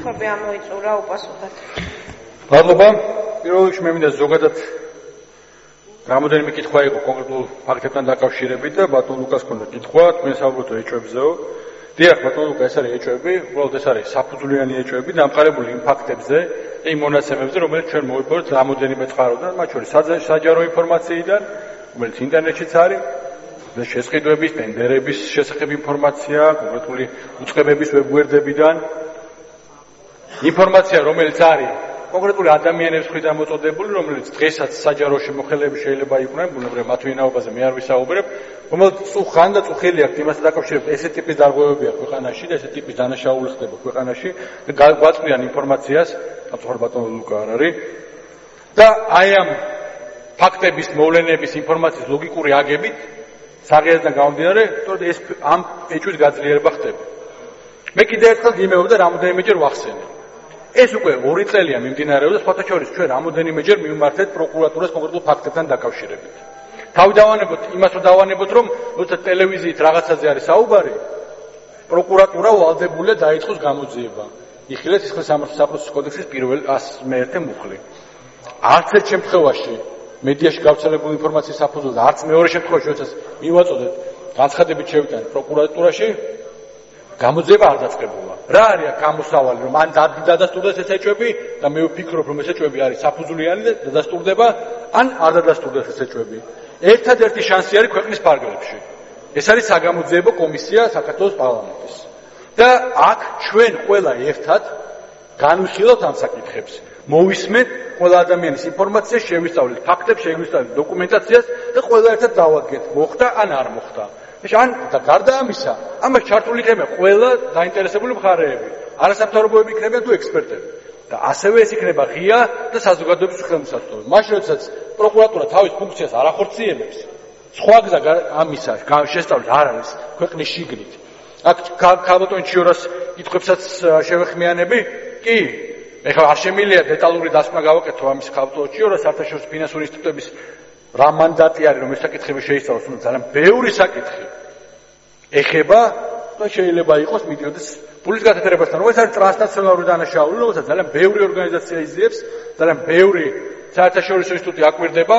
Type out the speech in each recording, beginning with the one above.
შეკითხვები ამოიწურა უპასუხოთ. მადლობა. პირველ რიგში მე მინდა ზოგადად რამოდენიმე კითხვა იყო კონკრეტულ ფაქტებთან დაკავშირებით და ბატონ ლუკას ქონდა კითხვა, თქვენ საუბრობთ ეჭვებზეო. დიახ, ბატონ ლუკა, ეს არის ეჭვები, უბრალოდ ეს არის საფუძვლიანი ეჭვები, დამყარებული იმ ფაქტებზე, იმ მონაცემებზე, რომელიც ჩვენ მოვიპოვეთ რამოდენიმე წყაროდან, მათ შორის საჯარო ინფორმაციიდან, რომელიც ინტერნეტშიც არის, შესყიდვების, ტენდერების შესახებ ინფორმაცია, კონკრეტული უწყებების ვებგვერდებიდან, ინფორმაცია, რომელიც არის კონკრეტული ადამიანების მხრიდან მოწოდებული, რომელიც დღესაც საჯარო შემოხელეები შეიძლება იყვნენ, ბუნებრივად მათ ვინაობაზე მე არ ვისაუბრებ, რომელიც ხან და წუხელი აქვს იმასთან დაკავშირებით, ესე ტიპის დარღვევებია ქვეყანაში და ესე ტიპის დანაშაული ხდება ქვეყანაში და გვაწვდიან ინფორმაციას, აბსოლუტურად ბატონო ლუკა არ არის. და აი ამ ფაქტების, მოვლენების ინფორმაციის ლოგიკური აგებით საღიაზრიდან გამომდინარე, თორე ეს ამ ეჭვით გაძლიერება ხდება. მე კიდევ ერთხელ გიმეორებ და რამოდენიმეჯერ ვახსენე. ეს უკვე 2 წელია მიმდინარეობს და სხვათა შორის ჩვენ რამოდენიმეჯერ მივმართეთ პროკურატურას კონკრეტულ ფაქტებთან დაკავშირებით. თავი დავანებოთ, იმას რომ დავანებოთ, რომ როცა ტელევიზიით რაღაცაზე არის საუბარი, პროკურატურა ვალდებულია დაიწყოს გამოძიება. იხილეთ სისხლის სამართლის კოდექსის პირველ 101 მუხლი. არც ერთ შემთხვევაში მედიაში გავრცელებული ინფორმაციის საფუძველზე, არც მეორე შემთხვევაში, როდესაც მივაწოდეთ განცხადებით შევიტანეთ პროკურატურაში, გამოძიება არ დაწყებულა. რა არის გამოსავალი, რომ ან დადასტურდეს ეს ეჭვები და მე ვფიქრობ, რომ ეს ეჭვები არის საფუძვლიანი და დადასტურდება, ან არ დადასტურდეს ეს ეჭვები. ერთადერთი შანსი არის ქვეყნის ფარგლებში. ეს არის საგამოძიებო კომისია საქართველოს პარლამენტის. და აქ ჩვენ ყველა ერთად განვიხილავთ ამ საკითხებს. მოვისმენთ ყველა ადამიანის ინფორმაციას, შევისწავლეთ ფაქტებს, შევისწავლეთ დოკუმენტაციას და ყველა ერთად დავადგეთ, მოხდა ან არ მოხდა. ან და გარდა ამისა, ამას ჩართული იქნება ყველა დაინტერესებული მხარეები, არასამთავრობოები იქნებიან თუ ექსპერტები. და ასევე ეს იქნება ღია და საზოგადოების ხელმისაწვდომი. მაშინ, როდესაც პროკურატურა თავის ფუნქციას არ ახორციელებს, სხვა გზა ამისა შესწავლით არ არის ქვეყნის შიგნით. აქ ქალბატონ ჩიორას კითხვებსაც შევეხმიანები? კი. ეხლა არ შემიძლია დეტალური დასკვნა გავაკეთო ამის ქალბატონ ჩიორას საერთაშორისო ფინანსური ინსტიტუტების რა მანდატი არის, რომ ეს საკითხები შეისწავლოს, თუმცა ძალიან ბევრი საკითხი ეხება და შეიძლება იყოს მიდიოდეს ფულის გათეთრებასთან, რომელიც არის ტრანსნაციონალური დანაშაული, რომელსაც ძალიან ბევრი ორგანიზაცია იძლეებს, ძალიან ბევრი საერთაშორისო ინსტიტუტი აკვირდება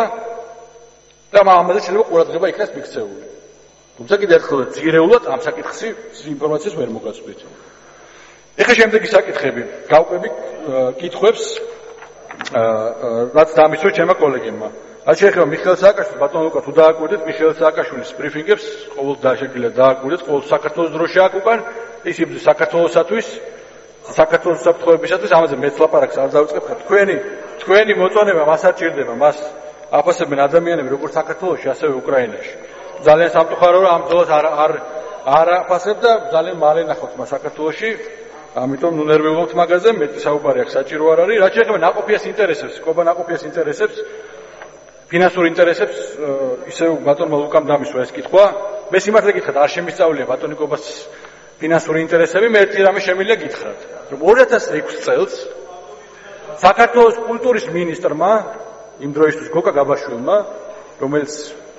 და ამაზე შეიძლება ყურადღება იქნას მიქცეული. თუმცა კიდევ ერთხელ ძირეულად ამ საკითხში ინფორმაციას ვერ მოგაცვით. ეხლა შემდეგი საკითხები. გავყვები კითხვებს, რაც დამისვა ჩემმა კოლეგებმა. რაც შეეხება მიხეილ სააკაშვილს, ბატონ ლუკა, თუ დააკვირდეთ მიხეილ სააკაშვილის ბრიფინგებს, ყოველდღე შეგიძლიათ დააკვირდეთ, ყოველ საქართველოს დროში აქ უკან, ის იბრძვის საქართველოსათვის, საქართველოს საფრთხეებისათვის, ამაზე მეც ლაპარაკს არ დავიწყებ. თქვენი მოწონება მას არ ჭირდება, მას აფასებენ ადამიანები როგორც საქართველოში, ასევე უკრაინაში. ძალიან სამწუხარო, რომ ამ ბრძოლას არ აფასებ და ძალიან მალე ნახავთ მას საქართველოში. ამიტომ ნუ ნერვიულობთ მაგაზე, მეტი საუბარი აქ საჭირო არ არის. რაც შეეხება ნაყოფიას ინტერესებს, კობა ნაყოფიას ინტერესებს, ფინანსურ ინტერესებს, ისევ ბატონმა ლუკამ დამისვა ეს კითხვა. მე სიმართლე გითხრათ, არ შემისწავლია ბატონი კობას ფინანსური ინტერესები, მე ერთი რამე შემიძლია გითხრათ, რომ 2006 წელს საქართველოს კულტურის მინისტრმა, იმ დროისთვის გოგა გაბაშვილმა, რომელიც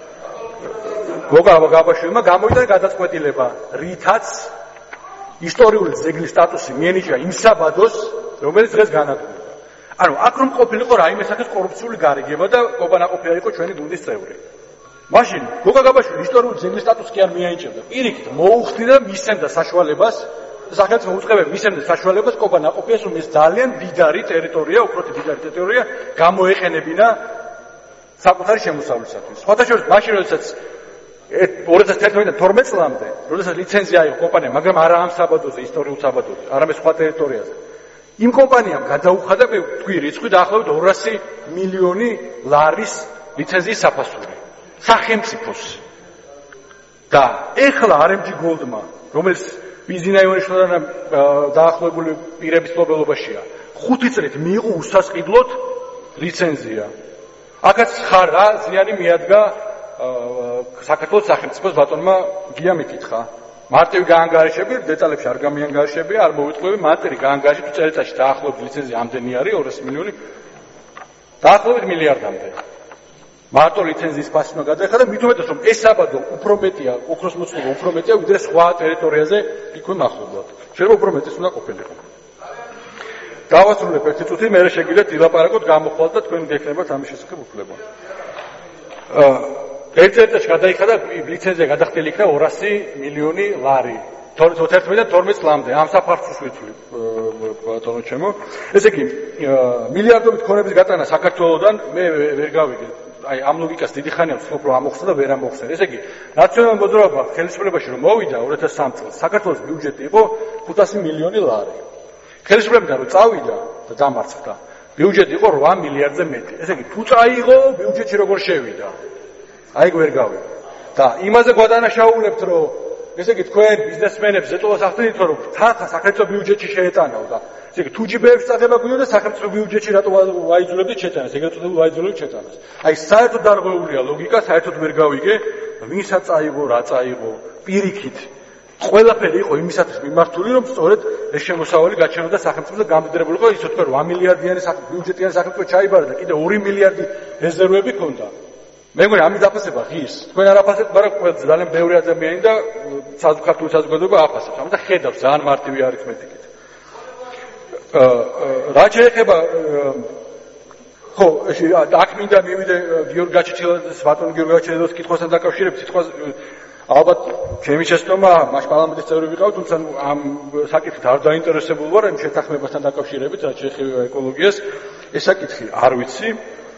გამოვიდა გადაწყვეტილება, რითაც ისტორიული ძეგლის სტატუსი მიენიჭა იმ საბადოს, რომელიც დღეს განადგურდა. ანუ აქ რომ ყოფილიყო რაიმე სახის კორუფციული გარიგება და კობა ნაყოფია იყო ჩვენი გუნდის წევრი. მაშინ გოგა გაბაშვილი ისტორიული ძეგლის სტატუსს კი არ მიენიჭებდა. პირიქით მოუხდიდა მისცემდა საშუალებას, სახელმწიფო უწყებები მისცემდა საშუალებას კობა ნაყოფიას, რომ ეს ძალიან მდიდარი ტერიტორია, უფრო მდიდარი ტერიტორია გამოეყენებინა საკუთარი შემოსავლისათვის. სხვათა შორის მაშინ როდესაც 2011-12 წლამდე, როდესაც ლიცენზია აიღო კომპანიამ, მაგრამ არა ამ საბადოზე, ისტორიულ საბადოზე, არამედ სხვა ტერიტორიაზე. იმ კომპანიამ გადაუხადა, მე ვთქვი, რიცხვი დაახლოებით 200 მილიონი ლარის ლიცენზიის საფასური. სახელმწიფოს. და ეხლა RMG Gold-მა, რომელიც ბიზინა ივანიშვილთან დაახლოებული პირების მფლობელობაშია, 5 წლით მიიღო უსასყიდლოდ ლიცენზია. აქაც ხარ რა ზიანი მიადგა საქართველოს სახელმწიფოს ბატონმა გია მიკითხა. მარტივი გაანგარიშები, დეტალებში არ გამიანგარიშები, არ მოვიტყვები, მარტივი გაანგარიში წელიწადში დაახლოებით ლიცენზია ამდენი არის 200 მილიონი. დაახლოებით მილიარდამდე. მარტო ლიცენზიის ფასი უნდა გადაეხადა, მით უმეტეს რომ ეს საბადო უფრო მეტია, ოქროს მოწყობა უფრო მეტია, ვიდრე სხვა ტერიტორიაზე იქვე მახლობლად. შეიძლება უფრო მეტიც უნდა ყოფილიყო. დავასრულებ ერთი წუთი, მე შეგიძლიათ ილაპარაკოთ, გამოხვალთ და თქვენ გექნებათ ამის შესახებ უფლება. ერთ წელიწადში გადაიხადა ლიცენზია გადახდილი იქნა 200 მილიონი ლარი. 2011-დან 12 წლამდე ამ საფართხურს ვიწვი ბატონო ჩემო. ესე იგი მილიარდობით ქონების გატანა საქართველოსდან მე ვერ გავიგე. აი ამ ლოგიკას დიდი ხანია ვცდილობ რომ ამოხსნა და ვერ ამოხსნა. ესე იგი ნაციონალურ მოძრაობა ხელისუფლებაში რომ მოვიდა 2003 წელს საქართველოს ბიუჯეტი იყო 500 მილიონი ლარი. ხელისუფლებიდან რომ წავიდა და დამარცხდა ბიუჯეტი იყო 8 მილიარდზე მეტი. ესე იგი თუ წაიღო ბიუჯეტში როგორ შევიდა? აი ვერ გავიგე. და იმაზე გვადანაშაულებთ რომ ესე იგი თქვენ ბიზნესმენებს ზეწოლას ახდენით რომ თანხა სახელმწიფო ბიუჯეტში შეეტანაო და ესე იგი თუ ჯიბეებს წაღება გვინდა სახელმწიფო ბიუჯეტში რატო ვაიძულებდით შეტანას, ეგრეთ წოდებული ვაიძულებდით შეტანას. აი საერთოდ დარღვეულია ლოგიკა, საერთოდ ვერ გავიგე, ვინსაც წაიღო, რა წაიღო, პირიქით. ყველაფერი იყო იმისათვის მიმართული, რომ სწორედ ეს შემოსავალი გაჩვენოდა სახელმწიფოს გამდიდრებული იყო, ისე თქვენ 8 მილიარდიანი ბიუჯეტიანი სახელმწიფო ჩაიბარა და კიდე 2 მილიარდი რეზერვები ჰქონდა. მე მგონი ამის დაფასება ღირს. თქვენ არ აფასებთ, მაგრამ ძალიან ბევრი ადამიანი და ქართული საზოგადოება აფასებს. ამიტომ ხედავს ძალიან მარტივი არითმეტიკით. რა შეეხება ხო, აქ მინდა მივიდე გიორგი გაჩეჩილაძის, ბატონ გიორგი გაჩეჩილაძის კითხვასთან დაკავშირებით, სიტყვას ალბათ ჩემი შეცდომა, მაშ პარლამენტის წევრი ვიყავ, თუმცა ამ საკითხით არ დაინტერესებული ვარ, იმ შეთანხმებასთან დაკავშირებით, რაც შეეხება ეკოლოგიას. ეს საკითხი არ ვიცი.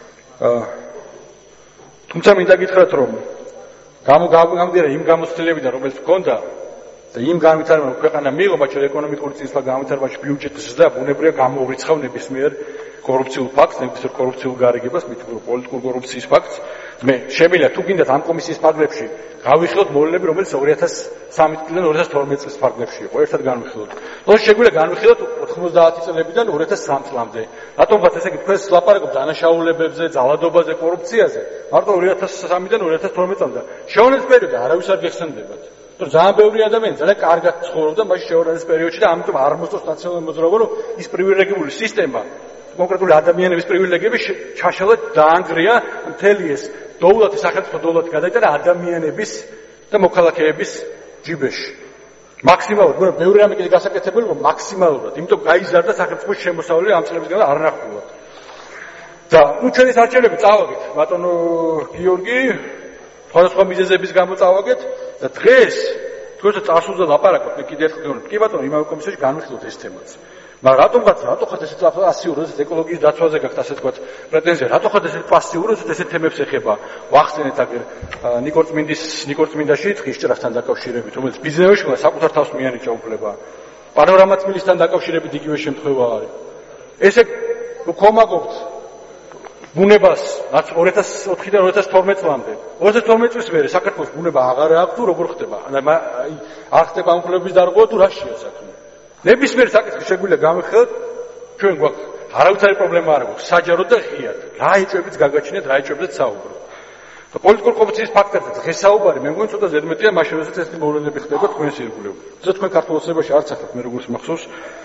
თუმცა მინდა გითხრათ, რომ გამომდინარე იმ გამოცდილებიდან, რომელიც ჰქონდა და იმ განვითარებამ, რომ ქვეყანა მიიღო, მათ შორის ეკონომიკური წინსვლა განვითარებაში ბიუჯეტის ზრდა, ბუნებრივია გამოურიცხავ ნებისმიერ კორუფციულ ფაქტს, ნებისმიერ კორუფციულ გარიგებას, მით პოლიტიკურ კორუფციის ფაქტს. მე შემიძლია თუ გინდათ ამ კომისიის ფარგლებში გავიხილოთ მოვლენები, რომელიც 2013 წლიდან 2012 წლის ფარგლებში იყო, ერთად განვიხილოთ. თორე შეგვიძლია განვიხილოთ 90 წლებიდან 2003 წლამდე. რატომღაც ესე იგი თქვენ ლაპარაკობთ დანაშაულებებზე, ძალადობაზე, კორუფციაზე, მარტო 2003-დან 2012 წლამდე. შეურაცხმის პერიოდში არავის არ გეხსენდებათ. თორე ძალიან ბევრი ადამიანი ძალიან კარგად ცხოვრობდა მას შეურაცხმის პერიოდში და ამიტომ არ მოსწონს ნაციონალურ მოძრაობა, რომ ის პრივილეგირებული სისტემა კონკრეტული ადამიანების პრივილეგიები ჩაშალა დაანგრია მთელი ეს დოულათი, სახელმწიფო დოულათი გადაიტანა ადამიანების და მოქალაქეების ჯიბეში. მაქსიმალურად, მაგრამ ბევრი რამე კიდე გასაკეთებელი იყო მაქსიმალურად, იმიტომ გაიზარდა სახელმწიფოს შემოსავალი ამ წლების განმავლობაში არანახულოდ. და ნუ ჩვენი საჩერები წავაგეთ, ბატონო გიორგი, სხვადასხვა მიზეზების გამო წავაგეთ და დღეს თქვენთან წარსულზე ლაპარაკობთ, მე კიდე ერთხელ გეუბნები, კი ბატონო, იმავე კომისიაში განვიხილოთ ეს თემაც. მაგრამ რატო ხართ ესე პასიური, როდესაც ეკოლოგიის დაცვაზე გაქვთ ასე თქვა პრეტენზია, რატო ხართ ესე პასიური, როდესაც ესე თემებს ეხება? ვახსენეთ აგერ ნიკორწმინდაში ტყისჭრასთან დაკავშირებით, რომელიც ბიზნესში საკუთარ თავს მიანიჭა უფლება. პანორამაც მილისთან დაკავშირებით იგივე შემთხვევა არის. ესე კომაგობთ ბუნებას 2004-დან 2012 წლამდე. 2012 წლის მერე საქართველოს ბუნება აღარ აქვს თუ როგორ ხდება? არ ხდება ამ კვლევების დარღვევა თუ რა შეა საქმე? ნებისმიერ საკითხი შეგვიძლია გამიხილოთ, ჩვენ გვაქვს არავითარი პრობლემა არ აქვს, საჯაროდ და ღიად. რა ეჭვებიც გაგაჩინეთ, რა ეჭვებზეც საუბრობთ. და პოლიტიკურ კორუფციის ფაქტებზე დღეს საუბარი, მე მგონი ცოტა ზედმეტია, მაშინ როდესაც ეს მოვლენები ხდება თქვენს ირგვლივ. ზოგადად თქვენ ქართულ ოცნებაში არც ახლა მე როგორც მახსოვს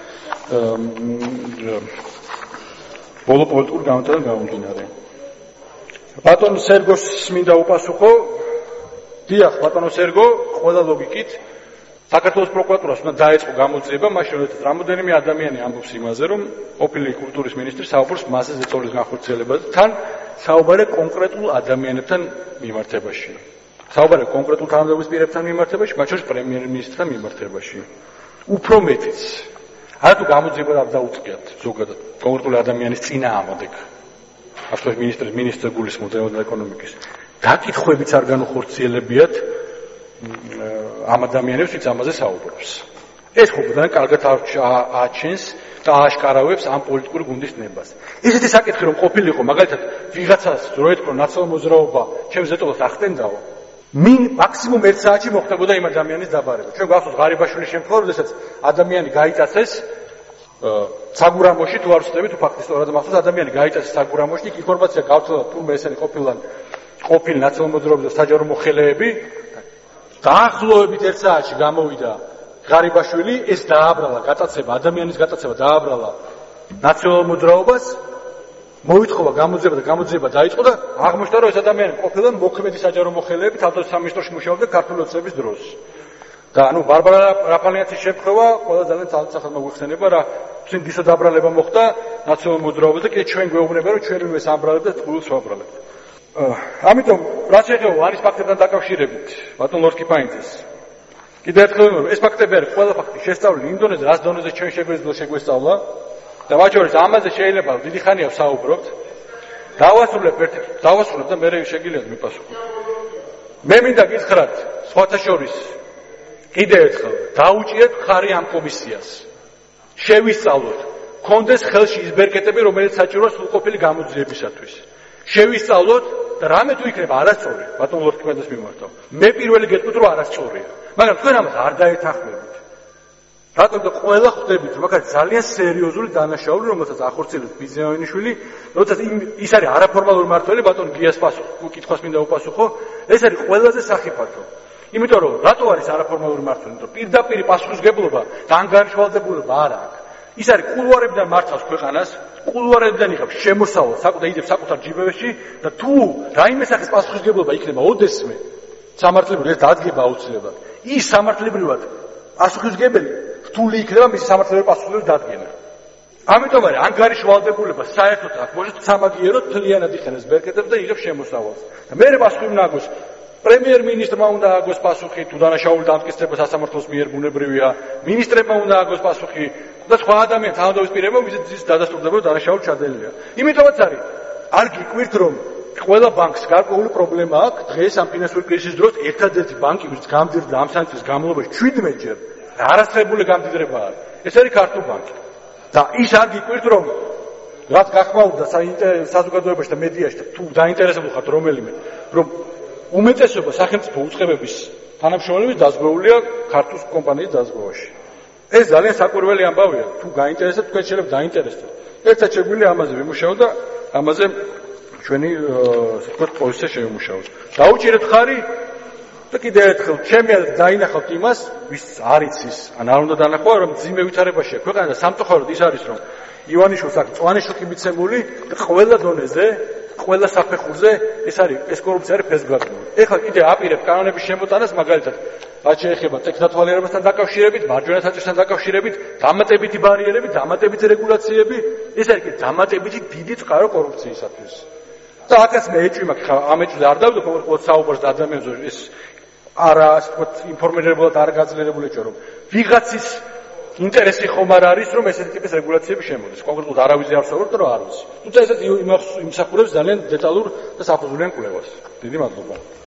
ბოლო პოლიტიკურ განვითარებიდან გამომდინარე. ბატონ სერგოს მინდა უპასუხო. დიახ, ბატონო სერგო, ყველა ლოგიკით საქართველოს პროკურატურას უნდა დაეწყო გამოძიება, მაშინ როდესაც რამოდენიმე ადამიანი ამბობს იმაზე, რომ ყოფილი კულტურის მინისტრი საუბრობს მასზე ზეწოლის განხორციელებაზე, თან საუბარი კონკრეტულ ადამიანებთან მიმართებაში. საუბარი კონკრეტულ თანამდებობის პირებთან მიმართებაში, მათ შორის პრემიერ-მინისტრთან მიმართებაში. უფრო მეტიც. არათუ გამოძიება არ დაუწყიათ ზოგადად კონკრეტული ადამიანის წინააღმდეგ. ასე მინისტრ გულისხმობს ეკონომიკის. დაკითხვებიც არ განუხორციელებიათ ამ ადამიანებს, ვინც ამაზე საუბრობს. ეს ხო ძალიან კარგად აჩენს და ააშკარავებს ამ პოლიტიკური გუნდის ნებას. ესეთი საკითხი რომ ყოფილიყო, მაგალითად, ვიღაცას რო ეთქვა ნაციონალურ მოძრაობა, ჩემს ზეწოლას ახდენდაო, მაქსიმუმ 1 საათში მოხდებოდა იმ ადამიანის დაბარება. ჩვენ გვახსოვს ღარიბაშვილის შემთხვევა, როდესაც ადამიანი გაიწასეს საგურამოში, თუ არ ვცდები, თუ ფაქტისტურად მახსოვს, ადამიანი გაიწასეს საგურამოში, იქ ინფორმაცია გავრცელდა, თურმე ესენი ყოფილი ნაციონალურ მოძრაობის და საჯარო მოხელეები. დაახლოებით 1 საათში გამოვიდა ღარიბაშვილი, ეს დააბრალა გატაცება, ადამიანის გატაცება დააბრალა ნაციონალურ მოძრაობას, მოითხოვა გამოძიება და გამოძიება დაიწყო და აღმოჩნდა, რომ ეს ადამიანი ყოფილა მოქმედი საჯარო მოხელეები, თავდაცვის სამინისტროში მუშაობდა ქართული ოცნების დროს. და ანუ ბარბარა რაფალიანის შეფრხვა ყველა ძალიან ძალწახად მოგვიხსენება რა წინდისა დაბრალება მოხდა ნაციონალურ მოძრაობაზე კიდე ჩვენ გვეუბნება რომ ჩვენივე სამბრალებ და წყვილს ვაბრალებთ. ამიტომ რაც შეეხება ვანის ფაქტებთან დაკავშირებით ბატონ ლორდ კიფაინძეს კიდე ერთხელ ეს ფაქტები არის ყველა ფაქტი შესწავლილი იმ დონეზე რას დონეზე ჩვენ შეგვესწავლა და მათ შორის ამაზე შეიძლება დიდი ხანია ვსაუბრობთ დავასრულებ და მე შეგიძლიათ მიპასუხოთ. მე მინდა გითხრათ სხვათა შორის კიდე ერთხელ დაუჭიეთ ხარი ამ კომისიას შევისწავლოთ კონდეს ხელში ის ბერკეტები რომელიც საჭიროა სრულყოფილი გამოძიებისათვის შევისწავლოთ და რამე თუ იქნება არასწორი ბატონ ლორდ კიფაინძეს მიმართავ მე პირველი გეტყვით რომ არასწორია მაგრამ თქვენ ამას არ დაეთანხმებით რატომ და ყველა ხვდებით რომ აქ ძალიან სერიოზული დანაშაული რომელსაც ახორციელებს ბიზნესოვინიშვილი როდესაც ის არის არაფორმალური მმართველი ბატონ გიას კითხვას მინდა უპასუხო ეს არის ყველაზე სახიფათო იმიტომ რომ რატო არის არაფორმალური მმართველი იმიტომ პირდაპირ პასუხისგებლობა და ანგარიშვალდებულება არ აქვს ის არის კულუარებიდან მართავს ქვეყანას კულუარებიდან იღებს შემოსავალს საკუთარ ჯიბეში და თუ რაიმე სახის პასუხისგებლობა იქნება ოდესმე სამართლებრივად დადგება აუცილებლად ის სამართლებრივად პასუხისგებელი რთული იქნება მისი სამართლებრივი პასუხისგებლობის დადგენა. ამიტომ არის ანგარიშვალდებულება საერთოდ აქვს მოჟეთ სამაგიეროდ თლიანად იხენებს ბერკეტებს და იღებს შემოსავალს. და მე პასუხი უნდა აგოს პრემიერ-მინისტრმა უნდა აგოს პასუხი თუ დანაშაული დამტკიცება სასამართლოს მიერ ბუნებრივია, მინისტრებმა უნდა აგოს პასუხი და სხვა ადამიანთა თანადობის პირებმა ვიზის დადასტურდება რომ დანაშაული ჩადენილია. იმიტომაც არის არ გიკვირთ რომ ყველა ბანკს გარკვეული პრობლემა აქვს დღეს ამ ფინანსური კრიზისის დროს ერთადერთი ბანკი ვინც გამდიდრდა ამ საათის განმავლობაში 17 ჯერ არასწრებული გამდიდრება არის ეს არის ქართული ბანკი და ის არ გიკვირთ რომ რაც გახმაურდა საზოგადოებაში და მედიაში და თუ დაინტერესებული ხართ რომელიმე რომ უმეტესობა სახელმწიფო უწყებების თანამშრომლები დაზღვეულია ქართულ კომპანიის დაზღვევაში ეს ძალიან საკვირველი ამბავია თუ გაინტერესებთ თქვენ შეიძლება დაინტერესდეთ ერთად შეგვიძლია ამაზე ვიმუშაოთ და ამაზე ჩვენი პოზიცია შევიმუშაოთ დაუჭირეთ ხარი და კიდე ერთხელ ჩემი აზრით დაინახავთ იმას ვის არ იცის ან არ უნდა დანახვა რომ ძიმე ვითარებაშია ქვეყანა და სამწუხაროდ ის არის რომ ივანიშვილს აქვს მწვანე შოკი მიცემული და ყველა დონეზე ყველა საფეხურზე ეს კორუფცია არის ფესგლაგებული ეხლა კიდე აპირებ კანონების შემოტანას მაგალითად რაც შეეხება ტექნათვალიერებასთან დაკავშირებით მარჯვენა საჭიროებასთან დაკავშირებით დამატებითი ბარიერები დამატებითი რეგულაციები ეს არის კიდე დამატებითი დიდი წყარო კორუფციისათვის და აქაც მე ეჭვი მაქვს ხა ამ ეჭვზე არ დავდო ყოველ საუბარს და ადამიანზე ეს არა ასე ვთქვათ ინფორმირებულად არ გაძლიერებული ეჭვი რომ ვიღაცის ინტერესი ხომ არ არის რომ ესეთი ტიპის რეგულაციები შემოდის კონკრეტულად არავის არ ვსაუბრობ და რა არის თუმცა ესეც იმსახურებს ძალიან დეტალურ და საფუძვლიან კვლევას დიდი მადლობა